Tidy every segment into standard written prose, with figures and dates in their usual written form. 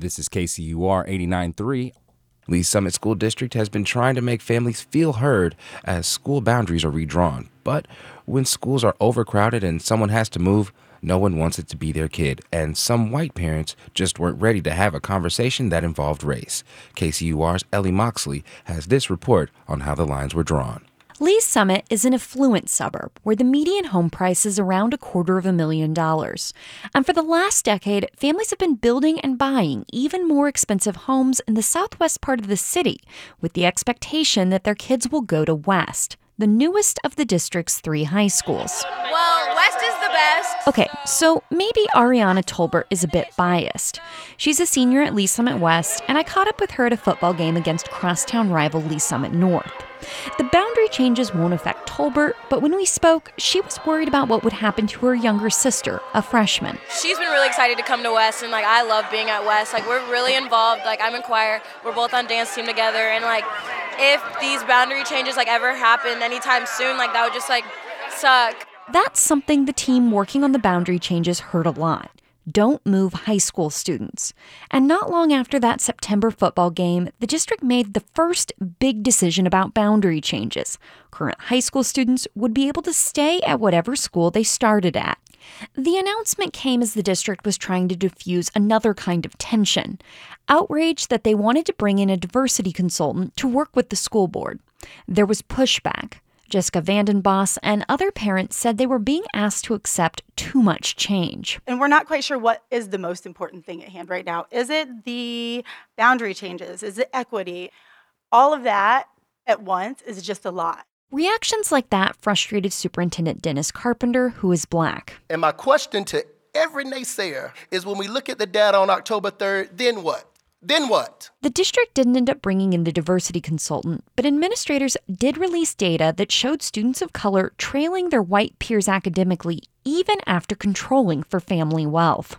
This is KCUR 89.3. Lee's Summit School District has been trying to make families feel heard as school boundaries are redrawn. But when schools are overcrowded and someone has to move, no one wants it to be their kid. And some white parents just weren't ready to have a conversation that involved race. KCUR's Ellie Moxley has this report on how the lines were drawn. Lee's Summit is an affluent suburb where the median home price is around $250,000. And for the last decade, families have been building and buying even more expensive homes in the southwest part of the city with the expectation that their kids will go to West, the newest of the district's 3 high schools. Well, West is the best. Okay, so maybe Ariana Tolbert is a bit biased. She's a senior at Lee's Summit West, and I caught up with her at a football game against crosstown rival Lee's Summit North. The boundary changes won't affect Tolbert, but when we spoke, she was worried about what would happen to her younger sister, a freshman. She's been really excited to come to West, and I love being at West. We're really involved. I'm in choir. We're both on dance team together, and if these boundary changes ever happen anytime soon, that would just suck. That's something the team working on the boundary changes heard a lot. Don't move high school students. And not long after that September football game, the district made the first big decision about boundary changes. Current high school students would be able to stay at whatever school they started at. The announcement came as the district was trying to diffuse another kind of tension. Outrage that they wanted to bring in a diversity consultant to work with the school board. There was pushback. Jessica Vandenbos and other parents said they were being asked to accept too much change. And we're not quite sure what is the most important thing at hand right now. Is it the boundary changes? Is it equity? All of that at once is just a lot. Reactions like that frustrated Superintendent Dennis Carpenter, who is Black. And my question to every naysayer is, when we look at the data on October 3rd, then what? Then what? The district didn't end up bringing in the diversity consultant, but administrators did release data that showed students of color trailing their white peers academically even after controlling for family wealth.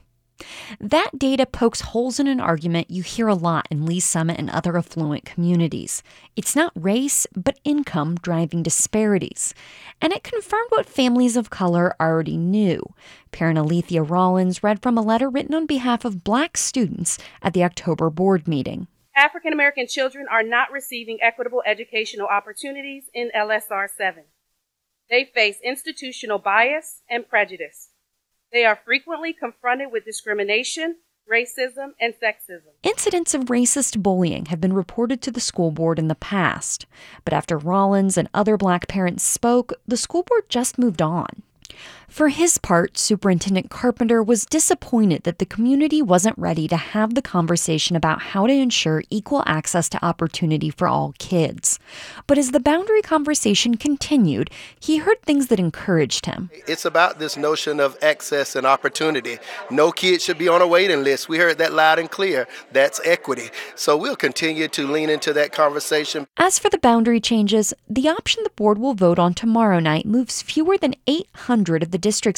That data pokes holes in an argument you hear a lot in Lee's Summit and other affluent communities. It's not race, but income driving disparities. And it confirmed what families of color already knew. Parent Alethea Rollins read from a letter written on behalf of Black students at the October board meeting. African American children are not receiving equitable educational opportunities in LSR 7. They face institutional bias and prejudice. They are frequently confronted with discrimination, racism, and sexism. Incidents of racist bullying have been reported to the school board in the past. But after Rollins and other Black parents spoke, the school board just moved on. For his part, Superintendent Carpenter was disappointed that the community wasn't ready to have the conversation about how to ensure equal access to opportunity for all kids. But as the boundary conversation continued, he heard things that encouraged him. It's about this notion of access and opportunity. No kid should be on a waiting list. We heard that loud and clear. That's equity. So we'll continue to lean into that conversation. As for the boundary changes, the option the board will vote on tomorrow night moves fewer than 800 of the district's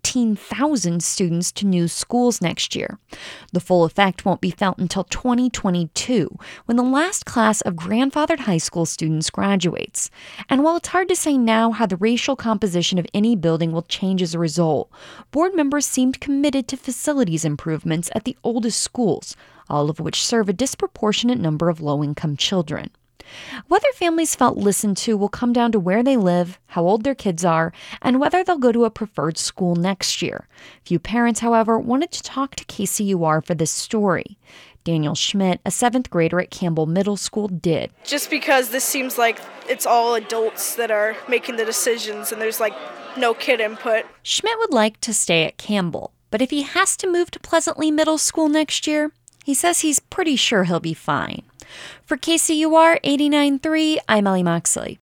18,000 students to new schools next year. The full effect won't be felt until 2022, when the last class of grandfathered high school students graduates. And while it's hard to say now how the racial composition of any building will change as a result, board members seemed committed to facilities improvements at the oldest schools, all of which serve a disproportionate number of low-income children. Whether families felt listened to will come down to where they live, how old their kids are, and whether they'll go to a preferred school next year. Few parents, however, wanted to talk to KCUR for this story. Daniel Schmidt, a 7th grader at Campbell Middle School, did. Just because this seems like it's all adults that are making the decisions and there's no kid input. Schmidt would like to stay at Campbell, but if he has to move to Pleasantly Middle School next year, he says he's pretty sure he'll be fine. For KCUR 89.3, I'm Ellie Moxley.